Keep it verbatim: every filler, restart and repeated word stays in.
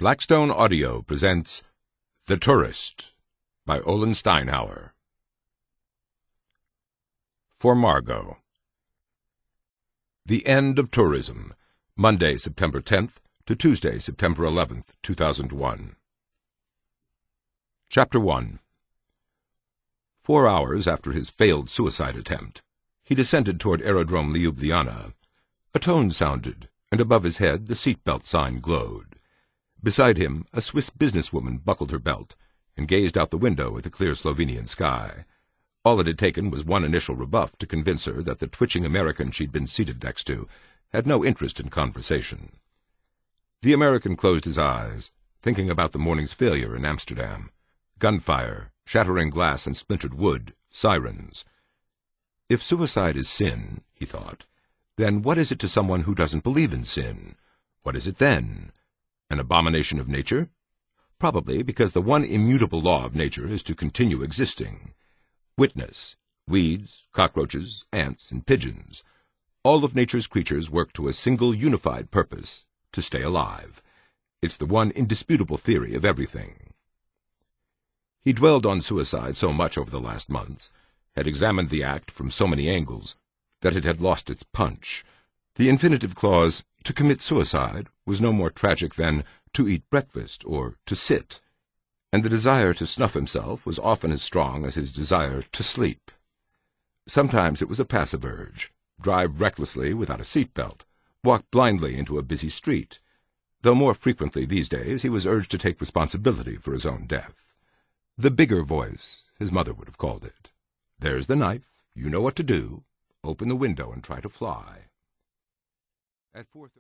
Blackstone Audio presents The Tourist by Olin Steinhauer. For Margot. The End of Tourism, Monday, September tenth to Tuesday, September eleventh, two thousand one. Chapter one. Four hours after his failed suicide attempt, he descended toward Aerodrome Ljubljana. A tone sounded, and above his head the seat-belt sign glowed. Beside him, a Swiss businesswoman buckled her belt and gazed out the window at the clear Slovenian sky. All it had taken was one initial rebuff to convince her that the twitching American she'd been seated next to had no interest in conversation. The American closed his eyes, thinking about the morning's failure in Amsterdam. Gunfire, shattering glass and splintered wood, sirens. If suicide is sin, he thought, then what is it to someone who doesn't believe in sin? What is it then? An abomination of nature? Probably because the one immutable law of nature is to continue existing. Witness, weeds, cockroaches, ants, and pigeons. All of nature's creatures work to a single unified purpose, to stay alive. It's the one indisputable theory of everything. He dwelled on suicide so much over the last months, had examined the act from so many angles, that it had lost its punch. The infinitive clause, to commit suicide, was no more tragic than to eat breakfast or to sit, and the desire to snuff himself was often as strong as his desire to sleep. Sometimes it was a passive urge, drive recklessly without a seat-belt, walk blindly into a busy street, though more frequently these days he was urged to take responsibility for his own death. The bigger voice, his mother would have called it. There's the knife, you know what to do, open the window and try to fly. At four thirty